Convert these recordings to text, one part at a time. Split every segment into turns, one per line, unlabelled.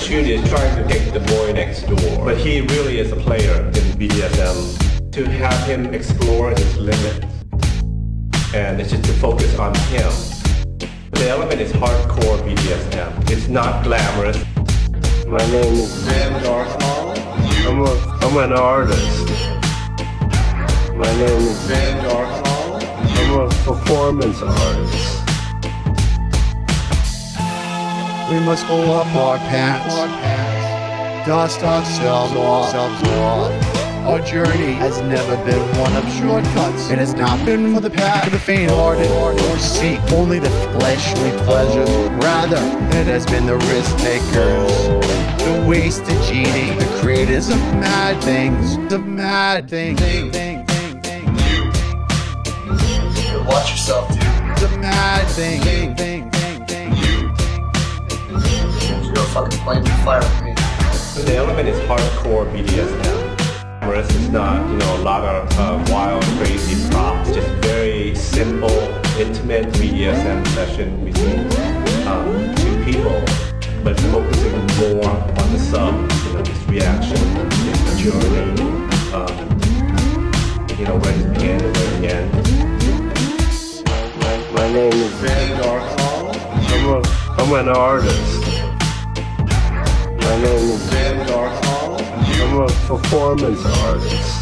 Chun is trying to take the boy next door, but he really is a player in BDSM. To have him explore his limits, and it's just to focus on him. The element is hardcore BDSM. It's not glamorous.
My name is
Van Darkmall.
I'm an artist. My name is
Van Darkmall.
I'm a performance artist.
We must pull up our pants, dust ourselves off. Our journey has never been one of shortcuts. It has not been for the path of the faint-hearted or seek only the fleshly pleasures. Rather, it has been the risk takers, the wasted genie, the creators of mad things,
Watch yourself, dude.
the mad thing.
You're fucking playing with fire with me.
The element is hardcore BDSM. It's not, a lot of wild, crazy props. Just very simple, intimate BDSM session between two people, but focusing more on the sub, this reaction, this journey, where it's began and where it ends.
My name is
Van Darkmall.
I'm an artist. My name is
Van Darkmall.
I'm a performance artist.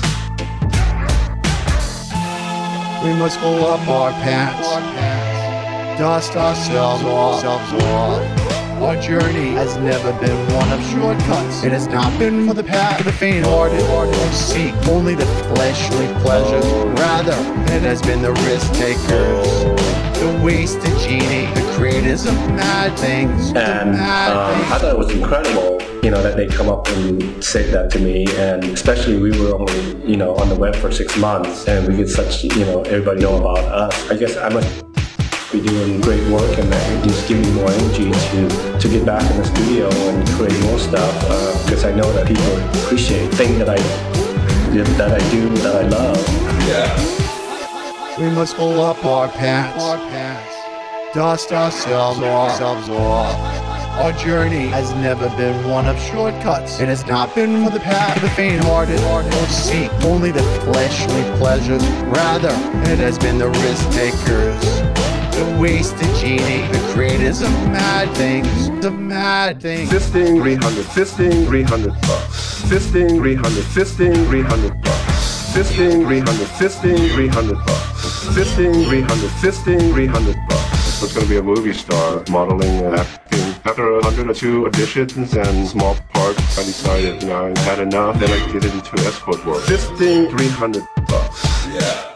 We must pull up our pants, dust ourselves off. Our journey has never been one of shortcuts. It has not been for the path of the faint-hearted or seek only the fleshly pleasures. Rather, it has been the risk takers, the wasted genie, the creators of mad things.
And I thought it was incredible, that they come up and say that to me. And especially we were only, on the web for 6 months, and we get such, everybody know about us. I guess I must be doing great work, and that just give me more energy to get back in the studio and create more stuff, because I know that people appreciate things that I do, that I love.
Yeah.
We must pull up our pants, dust ourselves off. Our journey has never been one of shortcuts. It has not been for the path of the faint-hearted or seek only the fleshly pleasures. Rather, it has been the risk takers, the wasted genie, the creators of mad things.
Fisting 300, fisting 300 bucks. Fisting 300, fisting 300 bucks. Fisting 300, fisting 300 bucks. Fisting 300, fisting 300 bucks. So it's gonna be a movie star, modeling and acting. After 100 or 2 auditions and small parts, I decided, I had enough. Then I get into escort work. Fisting 300 bucks.
Yeah.